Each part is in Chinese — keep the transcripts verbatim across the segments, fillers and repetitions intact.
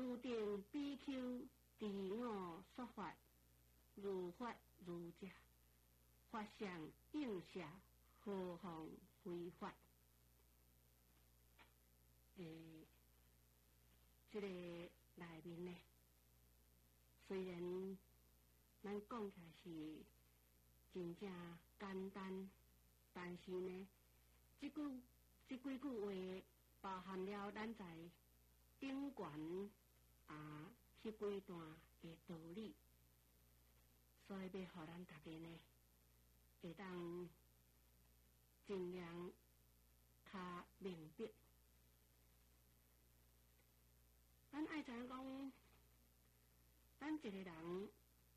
注定比丘自我说法，如法如假，法相应下，何妨非法？诶，这个内面呢，虽然咱讲起来是真正简单，但是呢，这句这几句话包含了咱在因缘啊，迄几段的道理，所以要互咱大家呢，会当尽量较明白。咱爱知影讲，咱一个人，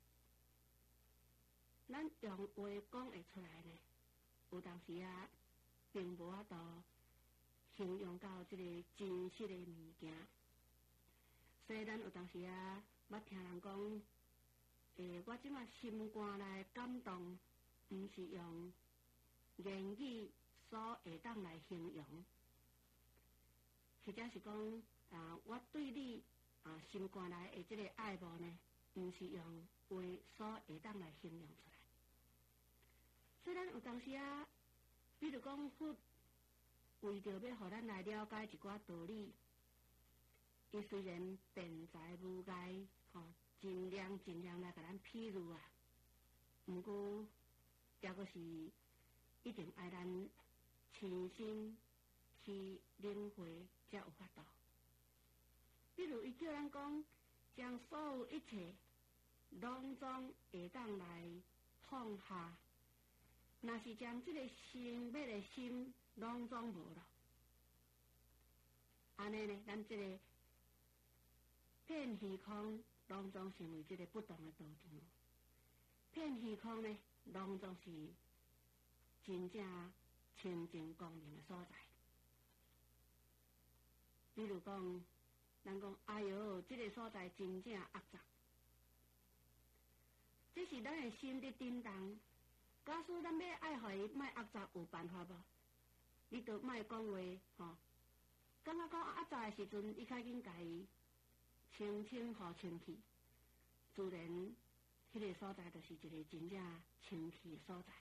咱用话讲会出来呢，有当时啊，并无法度形容到这个真实的物件。所以咱有当时啊，捌听人讲，诶，我即马心肝来感动，毋是用言语所会当来形容，或者是讲啊，我对你啊心肝来的这个爱慕呢，毋是用话所会当来形容出来。所以咱有当时啊，比如讲佛为着要互咱来了解一寡道理。伊虽然辩才无碍，吼、哦，尽量尽量来甲咱披露啊，毋过，抑个是一定爱咱亲身去领会，才有法度。比如伊叫咱讲，将所有一切拢总会当来放下，若是将这个生灭的心拢总无了，安尼呢，咱这个。片虚空拢总成为这个不同的道场，片虚空呢，拢总是真正清净光明的所在。比如讲，咱讲，哎哟，这个所在真正恶杂，这是咱的心的震动。假使咱要爱互伊卖恶杂，有办法无？你都卖讲话，吼，感觉讲恶杂的时阵，伊较紧家己。清清好清气，自然迄个所在就是一个真正清气的所在。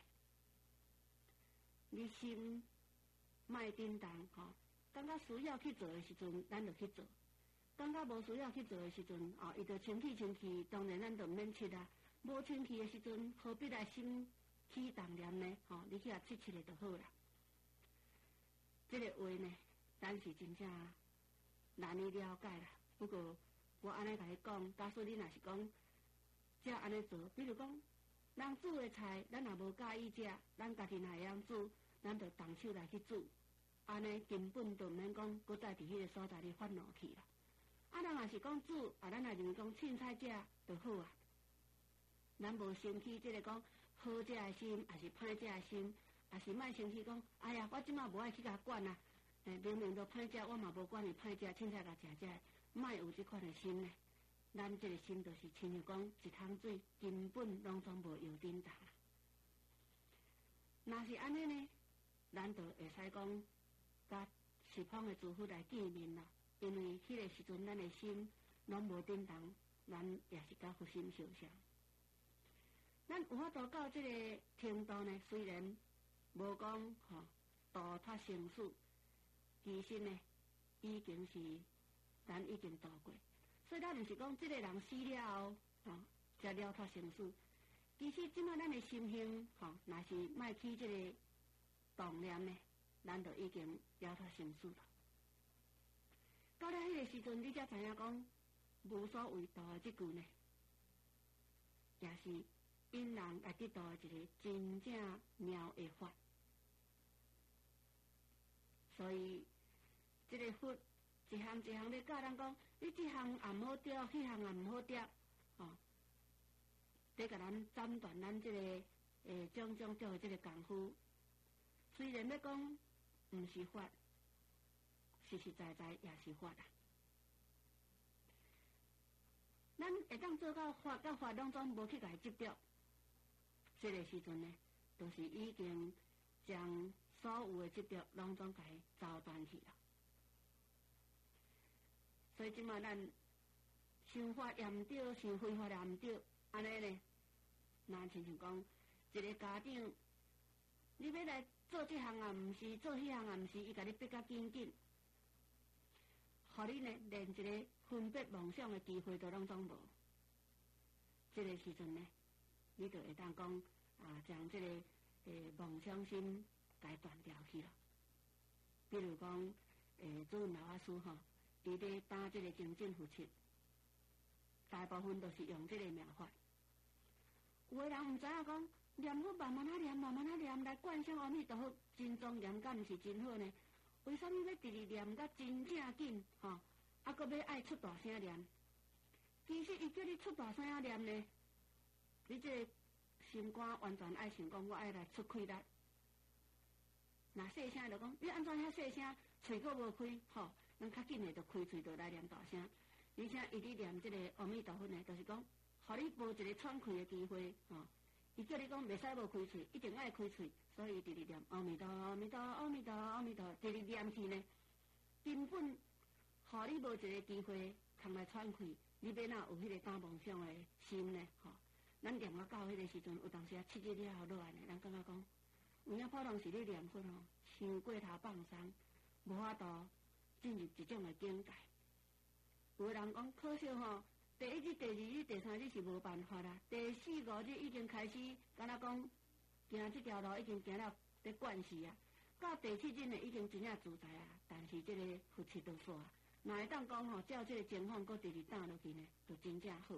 你心莫震动吼，感觉需要去做的时阵，咱就去做；感觉无需要去做的时阵，哦，伊就清气清气，当然咱就免切啊。无清气的时阵，何必来心起动念呢？吼、哦，你去啊切切的就好啦。这个话呢，咱是真正难以了解啦。不过，我安尼甲你讲，假使你若是讲，照安尼做，比如讲，人煮的菜，咱若无介意食，咱家己若会晓煮，咱就动手来去煮，安尼根本就毋免讲，搁再伫迄个所在里发怒去啦。啊，咱若是讲煮，啊，咱若认为讲凊彩食就好啊。咱无生气，即个讲好食的心，还是歹食的心，还是莫生气讲，哎呀，我即马无爱去甲管啊，诶，明明都歹食，我嘛无管伊歹食，凊彩甲食食。莫有这款的心呢，咱这个心就是亲像讲一桶水，根本拢总无有叮当。若是安尼呢，咱就会使讲，甲十方的诸佛来见面啦。因为迄个时阵，咱的心拢无叮当，咱也是甲佛心相像。咱有法度到这个程度呢，虽然无讲吼度脱生死，其实呢已经是。咱已经度过，所以咱毋是讲即个人死了后，吼，才了脱生死。其实即摆咱的心性，吼，若是莫起即个动念呢，咱就已经了脱生死了。到了迄个时阵，你才知影讲无所谓道的即句呢，也是因人来得到一个真正妙的法。所以即个佛。一项一项咧教咱讲，你这项也毋好钓，迄项也毋好钓，哦，得甲咱斩断咱这个诶种种钓的这个功夫。虽然要讲毋是法，实实在在也是法啦。咱会当做到法甲法当中无去甲伊执着，这个时阵呢，都、就是已经将所有的执着拢总甲伊糟断去了。所以即马咱想法也毋对，想非法也毋对，安尼呢？那亲像讲，一个家长，你要来做这项也毋是，做迄项也毋是，伊甲你逼甲紧紧，互你呢连一个分别梦想的机会都拢总无。这个时阵呢，你就会当讲啊，将这个诶梦想心该断掉去了。比如讲，诶，做老阿叔吼，伊咧打这个精进扶持，大部分都是用这个妙法。有的人毋知影讲，念佛慢慢啊念，慢慢啊念，来观想阿弥陀佛，真庄严，敢毋是真好呢？为什么要直直念甲真正紧吼？啊，搁要爱出大声念？其实伊叫你出大声啊念呢，你这个心肝完全爱想讲，我爱来出气力。若细声就讲，你安怎遐细声，喙阁无开，吼，咱较紧的就开喙，就来念大声。而且伊咧念这个阿弥陀佛呢，就是讲，互你无一个喘气的机会，吼。伊叫你讲袂使无开喙，一定爱开喙，所以直直念阿弥陀阿弥陀阿弥陀阿弥陀，直直念去呢，根本互你无一个机会通来喘气，你要哪有迄个打梦想的心呢？吼，咱念到到迄个时阵，有当时啊七日了后落来呢，咱感觉讲，有影可能是咧念佛吼，伤过头放松，无法度进入一种的境界。有的人讲可惜吼。第一日、第二日、第三日是无办法啦。第四五日已经开始，敢若讲行这条路已经行了在惯势啊。到第七日呢，已经真正自在啊。但是这个扶持都煞，哪会当讲吼，照这个情况，搁直直打落去呢，就真正好。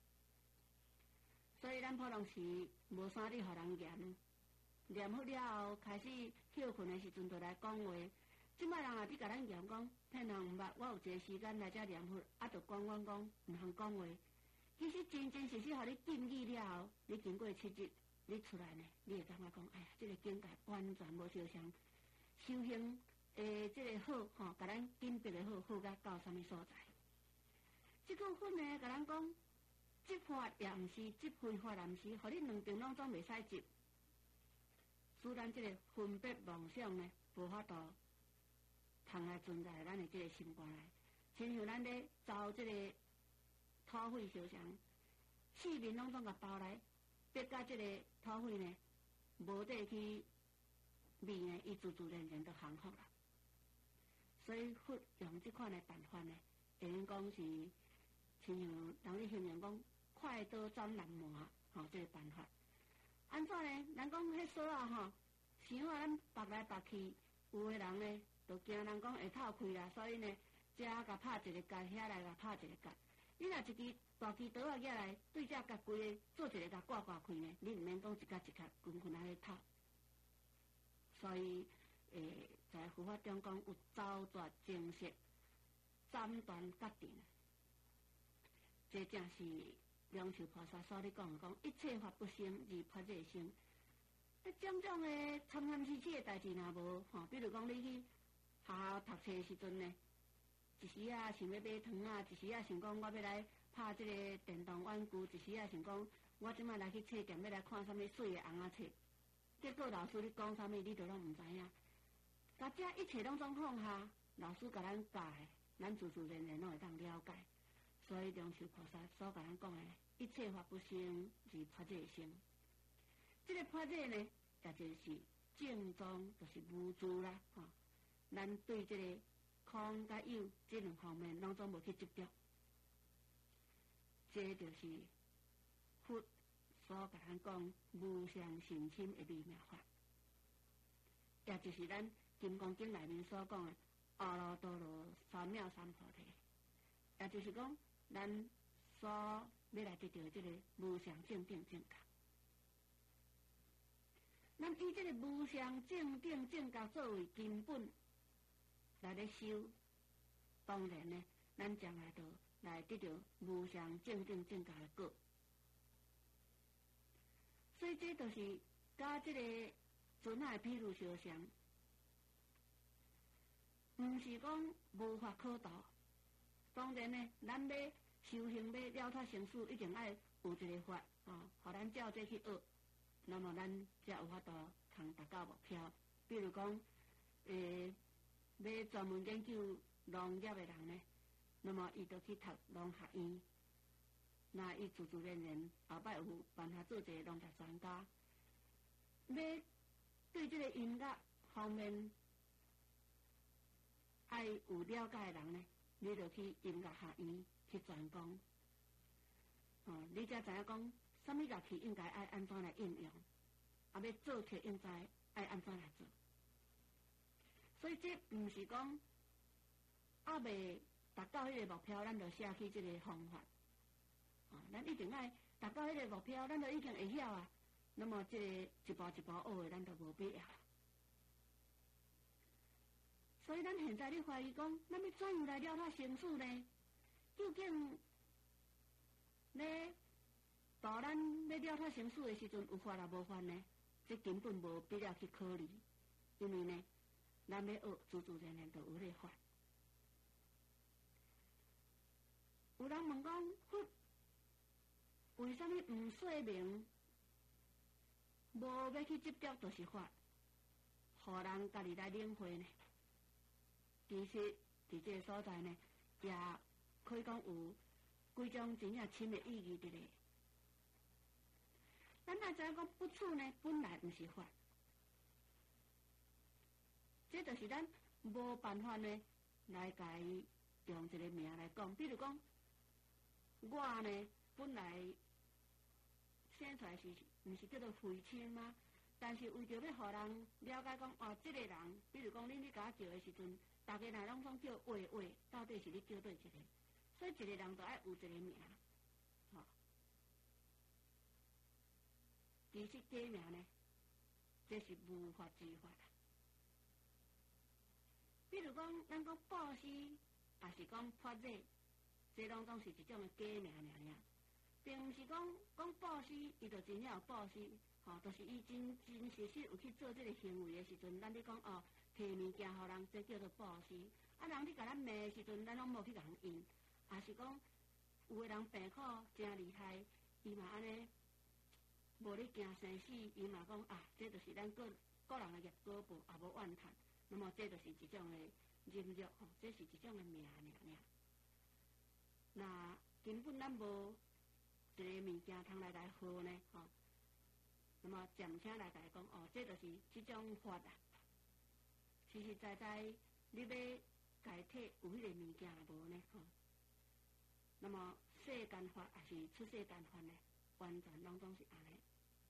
所以咱普通时无啥哩，互人念，念好了后，开始休困的时阵，就来讲话。即摆人也伫甲咱讲讲，骗人毋捌，我有一个时间来遮念佛，啊，就讲讲讲，毋通讲话。其实真真实实，互你定义了后，你经过七日，你出来呢，你会感觉讲，哎呀，这个境界完全无相像，修行诶，这个好吼，甲咱紧迫的好，好甲到什么所在？即个分呢，甲咱讲，执法也毋是，执非法也毋是，互你两边拢总袂使执。使咱这个分别妄想呢，无法度。通来存在咱的这个心肝内，亲像咱咧走这个土匪相像，四面拢总甲包来，逼甲这个土匪呢，无地去面呢，伊自自然然就降服啦。所以佛用这款的办法呢，会用讲是亲像人咧形容讲快刀斩乱麻，吼、哦，这个办法。安怎呢？咱讲迄锁啊，吼，想啊，咱拔来拔去，有的人呢。就惊人讲会透开啦，所以呢，遮甲拍一个角，遐来甲拍一个角。你若一支大支刀啊，举来对遮角规个做一个甲挂挂开呢，你毋免讲一角一角均均安尼透。所以，诶，在佛法中讲有招绝精色，斩断决定。这正是梁寿菩萨所咧讲的，讲一切法不生而法界生。啊，种种诶参参差差诶代志若无吼，比如讲你去。学校读册时阵呢，一时啊想要买糖啊，一时啊想讲我要来拍这个电动玩具，一时啊想讲我即摆来去册店要来看什么水的红仔册，结果老师你讲什么你都拢毋知影，大家一切拢总放下，老师甲咱教的，咱自自然然拢会当了解。所以梁寿菩萨所甲咱讲的，一切法不生而法界生。这个法界呢，也就是正宗，就是无助啦，吼、哦。咱对这个空甲有这两方面，拢总无去执着，这就是佛所甲咱讲无上甚深的微妙法，也就是咱金刚经内面所讲的阿耨多罗三藐三菩提，也就是讲咱所要来得到这个无上正定正觉。咱以这个无上正定正觉作为根本。来咧修，当然呢，咱将来就来得到无上正定正觉的果。所以这就是甲这个准海譬如相像，毋是讲无法可度。当然呢，咱要修行要了脱生死，一定爱有一个法啊，互、哦、咱照这去学，那么咱才有法度通达到目标。比如讲，诶。要专门研究农业的人呢，那么伊就去读农学院， 那伊自自然然后摆有办法做一个农业专家，要对这个音乐方面爱有了解的人呢，你就去音乐学院去专攻。哦，你才知影讲，什么乐器应该爱安怎来应用，啊，要做曲应该爱安怎来做。所以这毋是讲还未达到迄个目标，咱就写起这个方法。哦，咱一定爱达到迄个目标，咱就已经会晓啊。那么这个一步一步学的，咱就无必要。所以咱现在咧怀疑讲，咱要怎样来了他生死呢？究竟咧导咱要了他生死的时阵，有法也无法呢？这根本无必要去考虑，因为呢，咱要学自自然然就有咧法。有人问讲，佛为什么唔说明？无要去执着就是法，互人家己来领会呢？其实伫这个所在呢，也可以讲有几种真正深的意义伫咧。咱若知影讲不处呢，本来毋是法，这就是咱无办法呢来甲伊用一个名来讲。比如讲，我呢本来生出来是毋是叫做慧清吗？但是为着要互人了解讲，哦，这个人，比如讲恁咧甲我叫的时阵，大家若拢总叫慧慧，到底是咧叫对一个？所以一个人就爱有一个名，吼、哦。其实假名呢，这是无法之法啦。比如讲，咱讲布施，也是讲发热，这拢总是一种的假名尔尔，并毋是讲讲布施，伊就真正有布施，吼、哦，就是伊真真实实有去做这个行为的时阵，咱咧讲哦，摕物件互人，这叫做布施。啊，人咧甲咱骂的时阵，咱拢无去甲人应，也是讲有个人病苦真厉害，伊嘛安尼。无咧惊生死，伊嘛讲啊，这就是咱个个人的业果报，也无怨叹。那么这就是一种的忍辱，吼、哦，这是一种的命尔尔。那根本咱无一个物件通来来好呢，吼、哦。那么暂且来甲伊讲，哦，这就是这种法啊。实实在在，你要解体有迄个物件也无呢，吼、哦。那么世间法也是出世间法呢，完全拢总是安尼。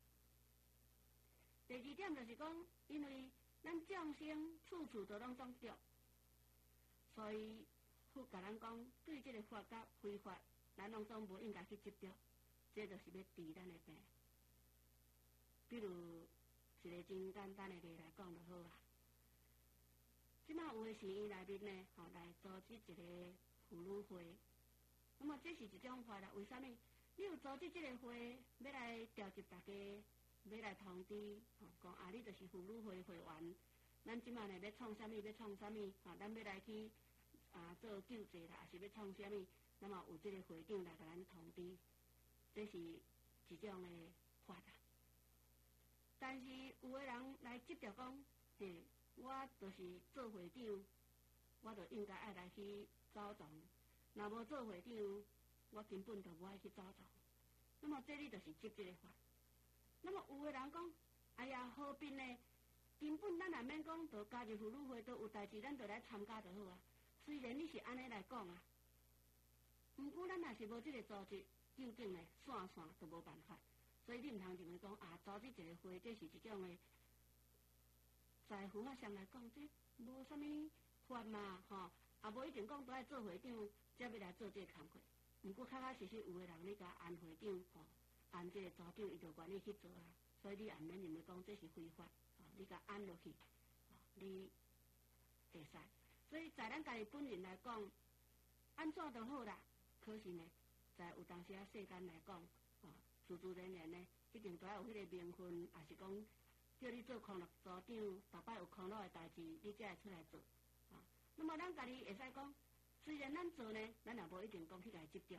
第二点就是讲，因为咱众生处处都拢总着，所以佛甲咱讲，对这个法甲非法，咱拢总无应该去执着，这就是要治咱的病。比如一个真简单的例来讲就好啊。即马有的寺院内面呢，吼、哦、来组织一个妇女会，那么这是一种法啦。为什么？你有组织这个会，要来调集大家。要来通知，吼、哦，讲啊，你就是妇女会会员，咱即马呢要创啥物，要创啥物，吼、哦，咱要来去啊做救济啦，还是要创啥物，那么有这个会长来甲咱通知，这是一种的法啊。但是有的人来执着讲，嘿，我就是做会长，我就应该爱来去走动，若无做会长，我根本就无爱去走动，那么这里就是执这个法。那么有的人讲，哎呀，和平呢，根本咱也免讲，就加入妇女会，都有代志，咱就来参加就好啊。虽然你是安尼来讲啊，毋过咱也是无这个组织，究竟呢，线线都无办法。所以你毋通认为讲啊，组织一个会，这是一种的，在佛法上来讲，这无啥物法嘛，吼、哦，也无一定讲都爱做会长，才要来做这个工作。毋过确确实实有的人咧甲安会长，吼、哦。按这个组长，伊就愿意去做啊，所以你也免认为讲这是非法，哦，你甲按落去，哦，你会使。所以在咱家己本人来讲，安怎都好啦。可是呢，在有当时啊世间来讲，哦，自自然然呢，一定都要有迄个名分，也是讲叫你做康乐组长，逐摆有康乐的代志，你才会出来做，啊、哦。那么咱家己会使讲，虽然咱做呢，咱也无一定讲去甲伊执着。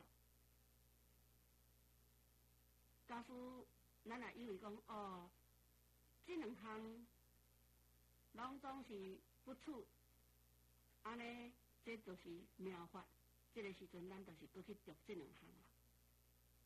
假使咱也以为讲哦，这两项拢总是不处，安尼这就是妙法。这个时阵咱就是搁去着这两项啦。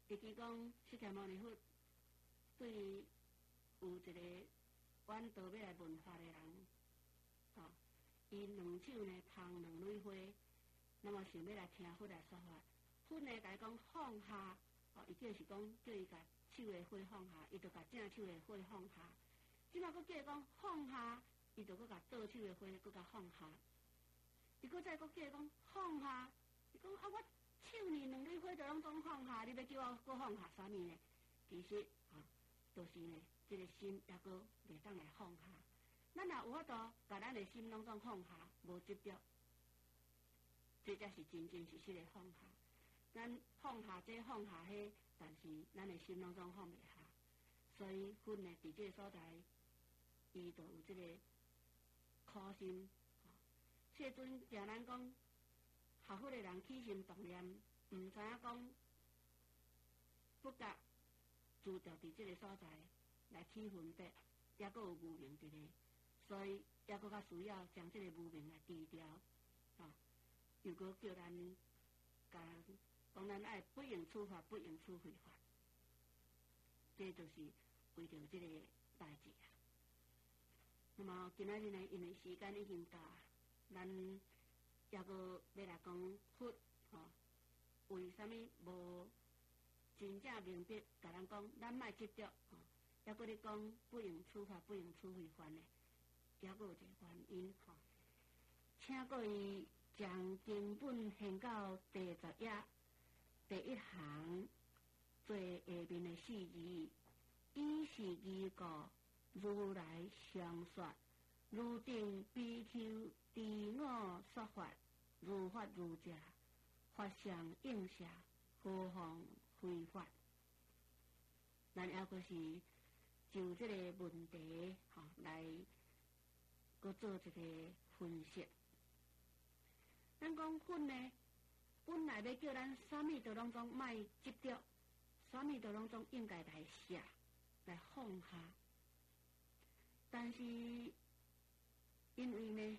尤其讲释迦牟尼佛对有一个阮道要来闻法的人，吼、哦，伊两手呢捧两蕊花，那么想要来听佛来说法，佛呢甲伊讲放下，哦，伊就是讲叫伊甲手的花放下，伊就甲正手的花放下。即摆佫叫伊讲放下，伊就佫甲倒手的花佫甲放下。伊佫再佫叫伊讲放下，伊讲啊我手呢两蕊花就拢讲放下，你要叫我佫放下啥物呢？其实啊，就是呢，即、這个心抑佫袂当来放下。咱若有法度，甲咱的心拢总放下，无执着，这才是真真实实的放下。咱放下这放下迄，但是咱的心拢总放袂下。所以佛呢，伫这个所在，伊就有这个苦心。世尊教咱讲，学佛的人起心动念，毋知影讲不甲自调伫这个所在来起分别，也佫有无明伫咧，所以也佫较需要将这个无明来治掉，啊，又佫叫咱讲讲咱爱不应处法，不应处非法，这就是为着这个代志啊。那么今仔日呢，因为时间已经到。咱也佫要来讲佛，吼、哦，为虾米无真正明白？甲咱讲，咱莫执着，吼、哦，也佫咧讲不用处法，不用处非法呢，也佫有一个原因，吼、哦。请各位将经本掀到第十页第一行最下面的四字，以是义故，如来相说，如定比丘。第五说法，如法如假，法相应下，何况非法？咱也佫是就这个问题，吼、哦、来佫做一个分析。咱讲佛呢，本来要叫咱啥物都拢总莫执着，啥物都拢总应该来写，来放下。但是因为呢，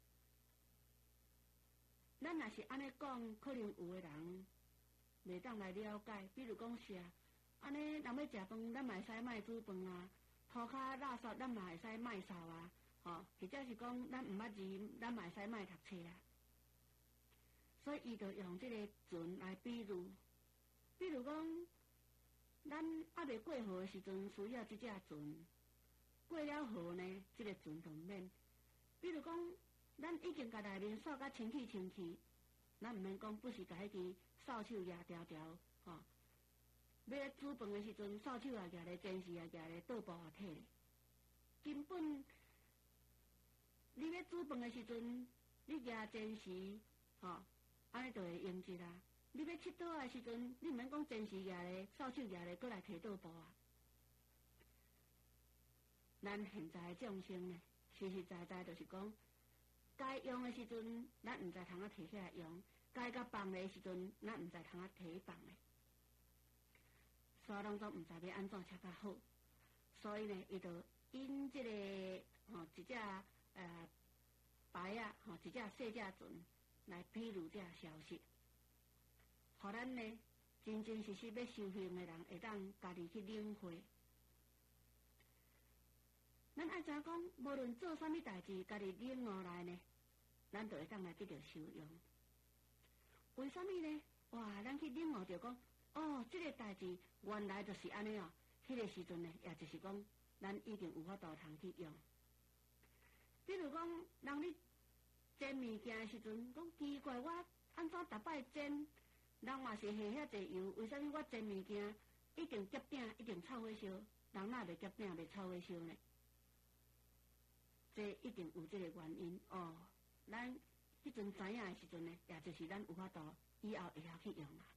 咱若是安尼讲，可能有的人袂当来了解。比如讲是啊，安尼人要食饭，咱嘛会使莫煮饭啊；涂骹垃圾，咱嘛会使莫扫啊。吼，或者是讲咱毋捌字，咱嘛会使莫读册啊。所以伊就用这个船来比喻，比如讲，咱还未过河的时阵，需要这只船；过了河呢，这个船就免。比如讲，咱已经甲内面扫甲清气清气，咱毋免讲不是甲迄支扫帚压条条，吼、哦。要咧煮饭的时阵，扫帚也举咧，煎匙也举咧，倒布也摕咧。根本，你咧煮饭的时阵，你举煎匙，吼、哦，安尼就会用一啦。你要佚佗的时阵，你毋免讲煎匙举咧，扫帚举咧，过来摕倒布啊。咱现在的众生呢？实实在在就是讲，该用的时阵，咱毋知通啊摕起来用；该甲放的时阵，咱毋知通啊摕放的。所以拢总毋知要安怎才较好。所以呢，伊就因即、这个吼、哦、一只呃牌啊，吼、哦、一只细只船来比喻这消息，互咱呢真真实实要修行的人会当家己去领会。咱爱知影讲，无论做啥物代志，家己领悟来呢，咱就会当来得到受用。为什么呢？哇，咱去领悟着讲，哦，这个代志原来就是安尼哦。迄、那个时阵呢，也就是讲，咱已经有法度通去用。比如讲，人咧煎物件的时阵，讲奇怪，我安怎逐摆煎，人嘛是下遐济油，为什么我煎物件一定夹饼，一定臭火烧，人哪袂夹饼，袂臭火烧呢？这一定有这个原因哦。咱迄阵知影的时阵呢，也就是咱有法度以后会晓去用啦。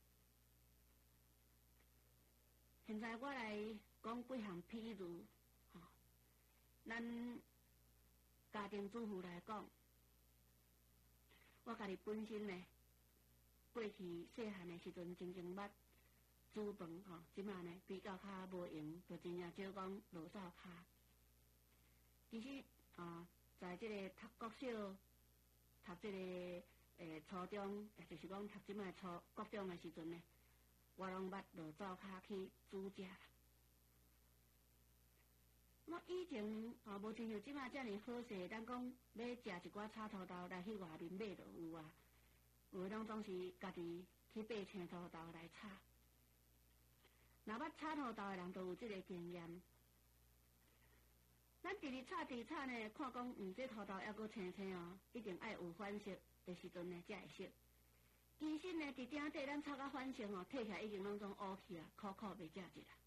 现在我来讲几项譬喻，吼、哦，咱家庭主妇来讲，我家己本身呢，过去细汉的时阵，真正捌煮饭吼，即马呢比较较无用，就真正少讲落灶骹。其实啊，在这个读国小、读这个诶初中，也就是讲读即摆初国中的时阵呢， 我拢捌落灶骹去煮食啦。我以前啊，无亲像即马遮尔好势，咱讲要食一寡炒土豆来去外面买就有啊，有诶拢总是家己去买青土豆来炒。若捌炒土豆诶人都有即个经验。咱直直炒直直炒呢，看讲嗯，这土豆还阁青青哦，一定爱有反色的时阵呢才会熟。其实呢，伫顶底咱炒到反色哦，摕起来已经拢总乌去啊，苦苦袂食一啦。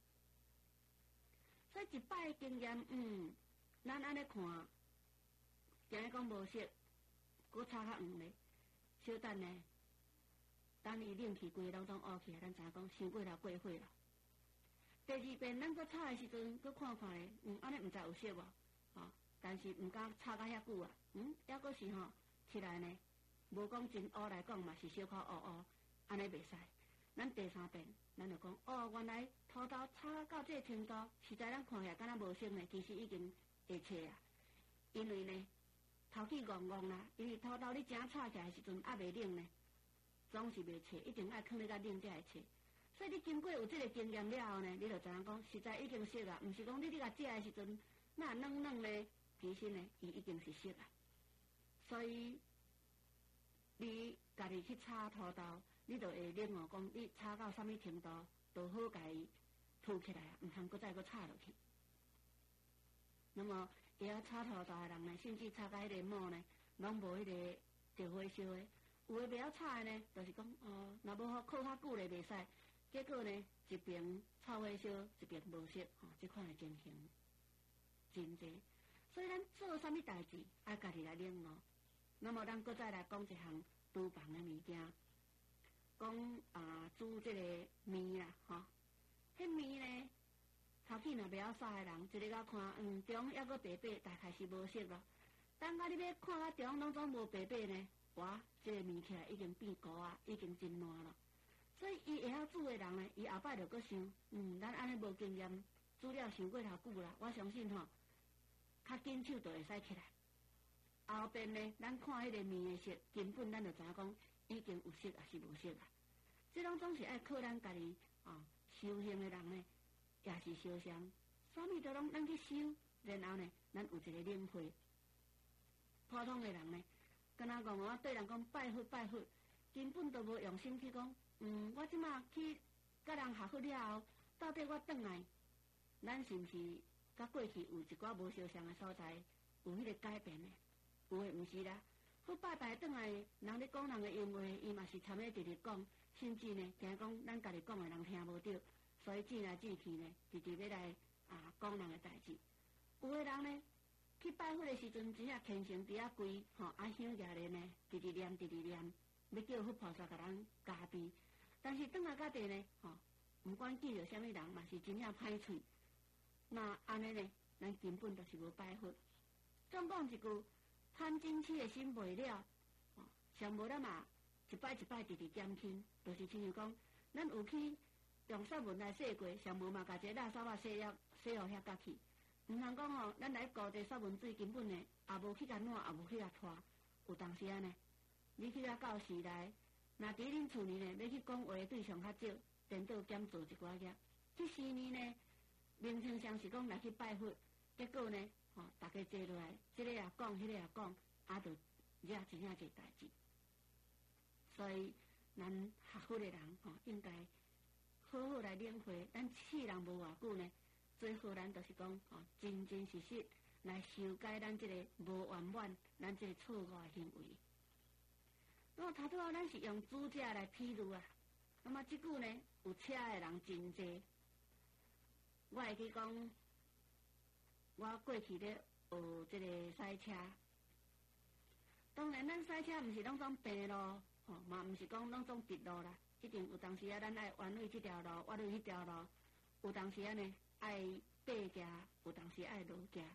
所以一摆经验，嗯，咱安尼看，今日讲无熟，搁炒较黄咧，小等呢，等伊冷去规拢总乌去啊，咱知影讲伤过头过火了。第二遍咱搁炒诶时阵，搁看看咧，嗯，安尼毋知有熟无？吼，但是毋敢炒到遐久啊，嗯，抑搁是吼，起来呢，无讲真乌来讲嘛，是小可乌乌，安尼袂使。咱第三遍，咱就讲，哦，原来土豆炒到这程度，实在咱看起来敢若无熟呢，其实已经会切啊。因为呢，头起戆戆啦，因为土豆你正炒起来时阵还袂冷呢，总是袂切，一定爱放咧较冷才会切。所以你经过有这个经验了后呢，你就知影讲，实在已经熟啊，毋是讲你你甲食的时阵，那软软咧，其实呢，伊已经是熟啊。所以你家己去炒土豆，你就会领悟讲，你炒到啥物程度，就好家己吐起来啊，毋通搁再搁炒落去。那么会晓炒土豆的人呢，甚至炒到迄个末呢，拢无迄个着火烧的。有诶袂晓炒的呢，就是讲哦，若无好烤较久咧袂使。结果呢，一边炒火烧，一边无熟，吼、哦，即款诶情形真济。所以咱做啥物代志，爱家己来领悟。那么咱搁再来讲一项厨房诶物件，讲啊煮即个面啦，吼、哦，迄面呢，头起若袂晓扫诶人，一日到看，嗯，中抑搁白白，大概是无熟咯。等到你要看到中拢总无白白呢，哇，即、这个面起来已经变糊啊，已经真烂咯。所以，伊会晓煮诶人呢，伊后摆就搁想，嗯，咱安尼无经验，煮了伤过头久啦。我相信吼，较紧手就会使起来。后边呢，咱看迄个面诶色，根本咱就知影讲，已经有熟还是无熟啊。即拢总是爱靠咱家己啊，修行诶人呢，也是烧香，啥物都拢咱去修，然后呢，咱有一个领会。普通诶人呢，敢若讲我对人讲拜佛拜佛，根本都无用心去讲。嗯，我即马去甲人学佛了后，到底我转来，咱是毋是甲过去有一寡无相像诶所在，有迄个改变呢？有诶，毋是啦。佛拜拜转来，人咧讲人诶因为，伊嘛是参咧直直讲，甚至呢，惊讲咱家己讲诶人听无着，所以转来转去呢，直直要来啊讲人诶代志。有诶人呢，去拜佛诶时阵，真正虔诚伫遐跪，吼、哦，啊香牙咧呢，直直念，直直念，要叫佛菩萨甲咱加庇。但是转来到地呢，吼、哦，毋管见着啥物人，嘛是真正歹喙。那安尼呢，咱根本就是无拜佛。总讲一句，贪嗔痴的心袂了，哦，上无咱嘛一摆一摆直直减轻，就是亲像讲，咱有去用刷文来洗过，上无嘛甲一个垃圾仔洗了洗互遐角去。毋通讲哦，咱来高地刷文水根本呢，也无去甲烂，也无去甲拖。有当时啊呢，你去甲教室内。若伫恁厝里呢，要去讲话对象较少，颠倒减做一寡业。即四年呢，名称上是讲来去拜佛，结果呢，吼、哦，大家坐落来，这个也讲，迄、那个也讲，啊，就惹真正侪代志。所以，咱学佛的人吼、哦，应该好好来领会。咱世人无偌久呢，最好咱就是讲，吼、哦，真真实实来修改咱这个无圆满，咱这个错误的行为。那么头拄仔咱是用煮食来譬喻啊，那么即句呢有车的人真济，我会去讲，我过去咧学即个赛车，当然咱赛车毋是拢总平路，吼、哦，嘛毋是讲拢总直路啦，一定有当时啊，咱爱弯位即条路，弯位迄条路，有当时啊呢爱爬行，有当时爱落行。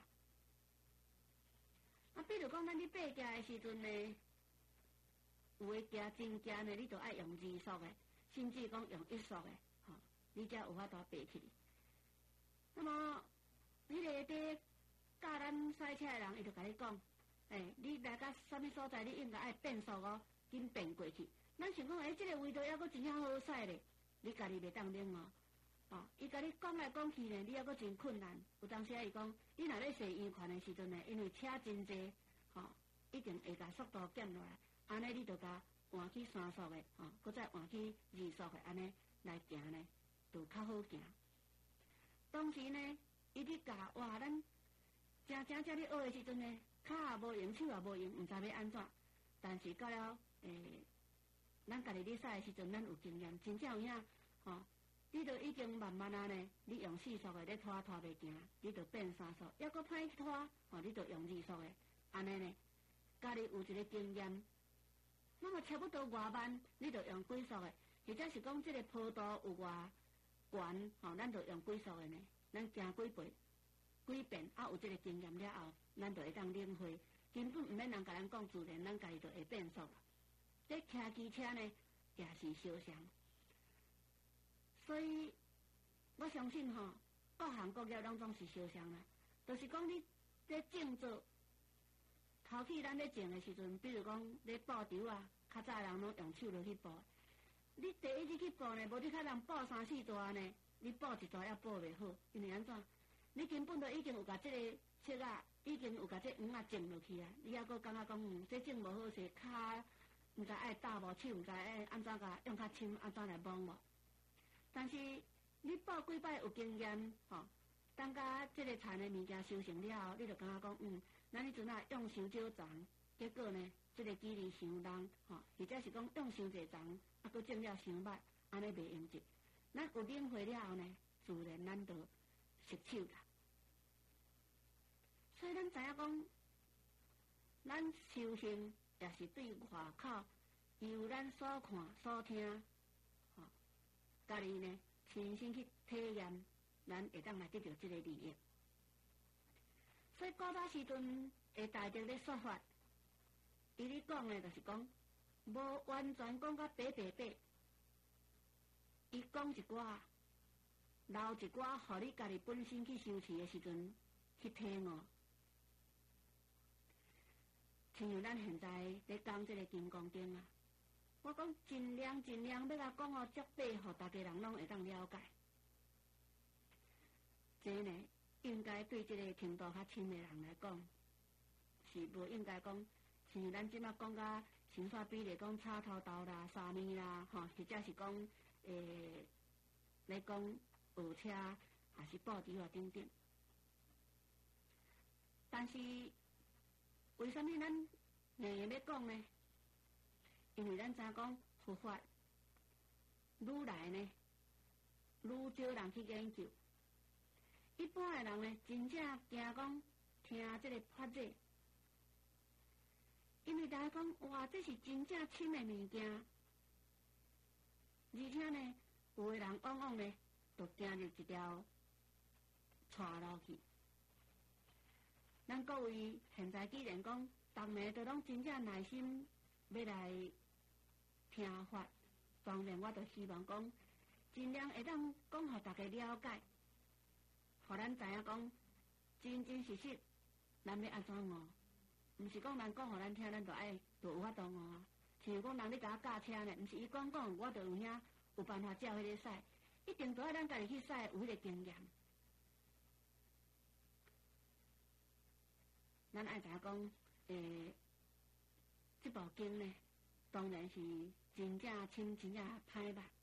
啊，比如讲咱去爬行的时阵呢。有诶行真行呢，你就爱用二速诶，甚至讲用一速诶，吼、哦，你才有法度爬起。那么，迄个伫教咱赛车诶人，伊就甲你讲，诶、欸，你来到啥物所在，你应该爱变速哦，紧变过去。咱想讲，诶、欸，即、这个位道抑阁真正好驶咧， 你家己袂当领哦。哦，伊甲你讲来讲去呢，你还阁真困难。有当时啊，伊讲，你若咧坐圆款的时阵呢，因为车真济，吼、哦，一定会甲速度减落来。安尼你就甲换去三速的，吼、哦，搁再换去二速的，安尼来行呢，就较好行。当时呢，伊咧教哇，咱正正正咧学的时阵呢，骹也无用，手也无用，毋知要安怎。但是到了诶，咱家己咧驶的时阵，咱有经验，真正有影，吼、哦。你就已经慢慢啊呢，你用四速的咧拖拖袂行，你就变三速，抑搁歹拖，吼、哦，你就用二速的，安尼呢，家己有一个经验，那么差不多偌慢，你就用几速的，或者是讲这个坡度有偌悬，吼、哦，咱就用几速的呢，咱行几倍、几遍，啊有这个经验了后，咱就会当领会，根本毋免人甲咱讲自然，咱家己就会变速啦。这骑机车呢，也是相像。所以，我相信吼、哦，各行各业拢总是相像啦。就是讲你咧种做，头起咱咧种的时阵，比如讲咧报仇啊，较早人拢用手落去报。你第一日去报呢，无你较人报三四抓呢，你报一抓也报袂好，因为安怎？你根本都已经有甲这个切啊，已经有甲这黄啊种落去啊，你还阁感觉讲，嗯，这种无好势，骹毋知爱打无，手毋知爱安怎甲用较深，安怎来摸无？但是你报几摆有经验，吼、哦，当甲即个田的物件收成了后，你就感觉讲，嗯，咱迄阵啊用伤少丛，结果呢，即、这个机率伤重，吼、哦，或者是讲用伤侪丛，啊，佮种了伤歹，安尼袂用得。咱有领会了后呢，自然咱就熟手啦。所以咱知影讲，咱修行也是对外口由咱所看所听。家己呢，亲身去体验，咱会当来得到这个利益。所以古早时阵，下大德咧说法，伊咧讲呢，就是讲无完全讲甲白白白，伊讲一寡，留一寡，互你家己本身去修持的时阵去体悟。像像咱现在咧讲这个金刚经啊。我讲尽量尽量要甲讲哦，足白，互大家人拢会当了解。这呢，应该对这个程度较深的人来讲，是无应该讲，像咱即马讲甲生煞比例讲插头豆啦、沙面啦，吼，或者是讲诶，来讲学车，还是报纸啊等等。但是为什么咱硬硬要讲呢？因为咱知讲佛法愈来呢，愈少人去研究。一般的人呢，真正惊讲听这个法者，因为大家讲哇，这是真正深的物件，而且呢，有的人往往呢，就行入一条岔路去。咱各位现在既然讲，逐个都拢真正耐心要来听法，当然我就希望讲，尽量会当讲互大家了解，互咱知影讲真真实实，咱要安怎悟，毋是讲人讲互咱听，咱就爱就有法度悟啊。像讲人咧甲我教车呢，毋是伊讲讲，我就有遐有办法照迄个驶，一定都要咱家己去驶，有迄个经验。咱爱知影讲，诶，这部经呢，当然是真正深，真正歹捌。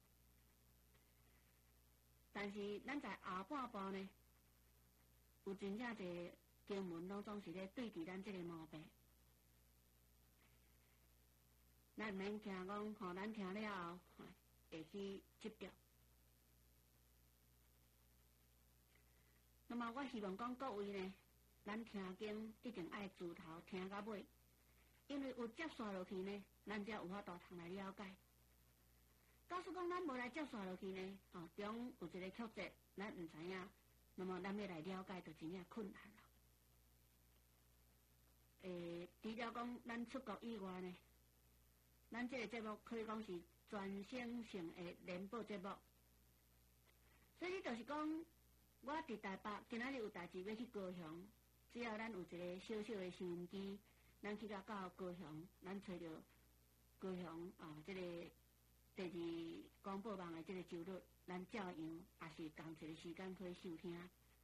但是咱在后半部呢，有真正一个经文拢总是咧对治咱这个毛病。咱毋免惊讲，吼，咱听了后会去执着。那么我希望讲各位呢，咱听经一定爱自头听到尾，因为有接续落去呢，咱才有法度通来了解。假使讲咱无来接续落去呢，哦，中有一个曲折，咱毋知影，那么咱要来了解就真正困难了。诶，除了讲咱出国以外呢，咱这个节目可以讲是全省性的联播节目，所以就是讲，我伫台北今仔日有代志要去高雄，只要咱有一个小小的收音机，咱去到到高雄，咱找着高雄啊，这个第二广播网的即个周日，咱照样也是同一个时间可以收听。